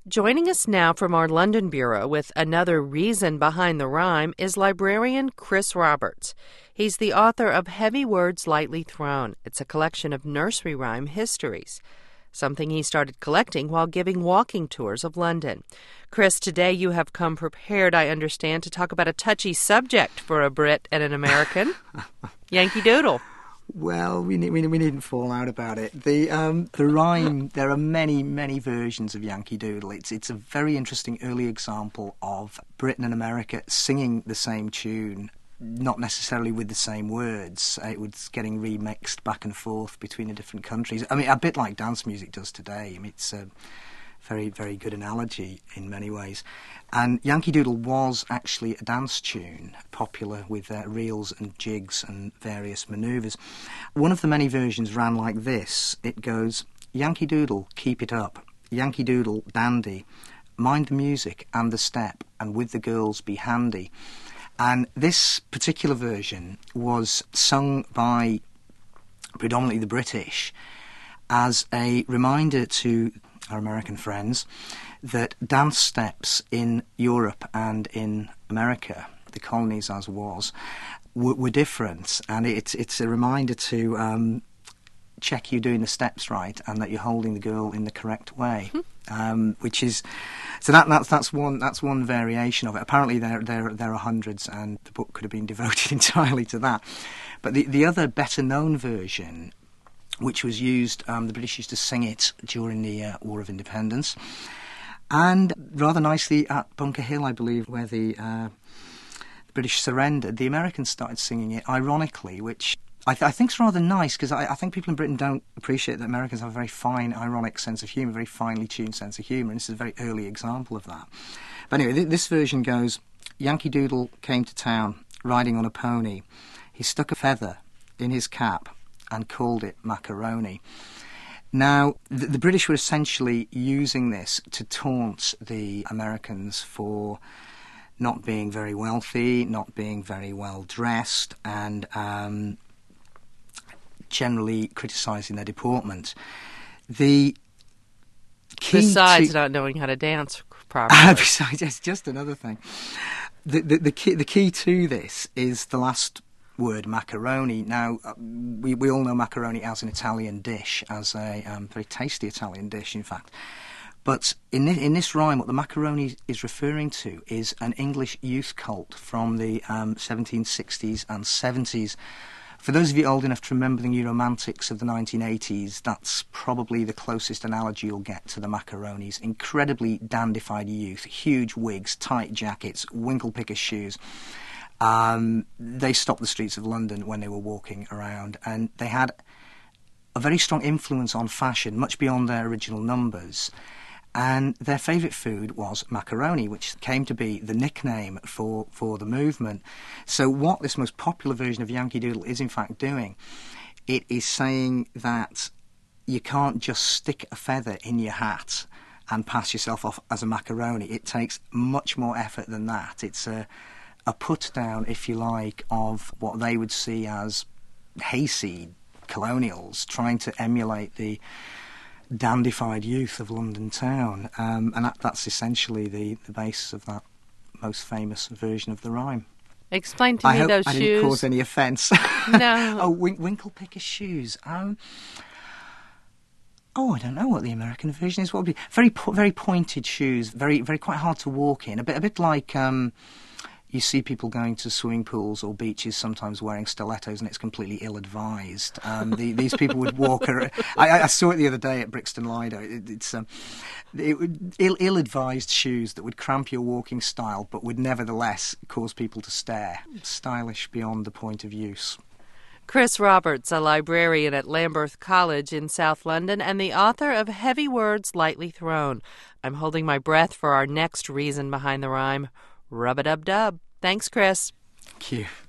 Joining us now from our London bureau with another reason behind the rhyme is librarian Chris Roberts. He's the author of Heavy Words Lightly Thrown. It's a collection of nursery rhyme histories, something he started collecting while giving walking tours of London. Chris, today you have come prepared, I understand, to talk about a touchy subject for a Brit and an American, Yankee Doodle. Well, we needn't fall out about it. The rhyme, there are many versions of Yankee Doodle. It's a very interesting early example of Britain and America singing the same tune, not necessarily with the same words. It was getting remixed back and forth between the different countries. I mean, a bit like dance music does today. I mean, it's a very good analogy in many ways. And Yankee Doodle was actually a dance tune, popular with reels and jigs and various manoeuvres. One of the many versions ran like this. It goes, Yankee Doodle, keep it up. Yankee Doodle, dandy. Mind the music and the step, and with the girls be handy. And this particular version was sung by predominantly the British as a reminder to our American friends that dance steps in Europe and in America, the colonies as was, were different. And it's a reminder to check you're doing the steps right and that you're holding the girl in the correct way. Which is so that's one variation of it. Apparently there are hundreds, and the book could have been devoted entirely to that. But the other better known version, which was used, the British used to sing it during the War of Independence, and rather nicely at Bunker Hill, I believe, where the British surrendered, the Americans started singing it ironically, which I think is rather nice, because I think people in Britain don't appreciate that Americans have a very fine, ironic sense of humour, very finely tuned sense of humour, and this is a very early example of that. But anyway, this version goes, Yankee Doodle came to town, riding on a pony. He stuck a feather in his cap and called it macaroni. Now, the British were essentially using this to taunt the Americans for not being very wealthy, not being very well dressed, and generally criticising their deportment. Besides not knowing how to dance properly. Besides, it's just another thing. The key to this is the last word, macaroni. Now, we all know macaroni as an Italian dish, as a very tasty Italian dish, in fact. But in this rhyme, what the macaroni is referring to is an English youth cult from the 1760s and 70s. For those of you old enough to remember the New Romantics of the 1980s, that's probably the closest analogy you'll get to the macaronis. Incredibly dandified youth, huge wigs, tight jackets, winkle-picker shoes. They stopped the streets of London when they were walking around, and they had a very strong influence on fashion, much beyond their original numbers. And their favourite food was macaroni, which came to be the nickname for the movement. So what this most popular version of Yankee Doodle is in fact doing, it is saying that you can't just stick a feather in your hat and pass yourself off as a macaroni. It takes much more effort than that. It's a put down, if you like, of what they would see as hayseed colonials trying to emulate the dandified youth of London town, and that's essentially the basis of that most famous version of the rhyme. Explain to me those shoes. I didn't cause any offence. No. Oh, winkle-picker shoes. I don't know what the American version is. What would be very pointed shoes, very quite hard to walk in. A bit like you see people going to swimming pools or beaches sometimes wearing stilettos, and it's completely ill-advised. These people would walk around. I saw it the other day at Brixton Lido. It's ill-advised shoes that would cramp your walking style, but would nevertheless cause people to stare. Stylish beyond the point of use. Chris Roberts, a librarian at Lambeth College in South London and the author of Heavy Words Lightly Thrown. I'm holding my breath for our next reason behind the rhyme. Rub-a-dub-dub. Thanks, Chris. Thank you.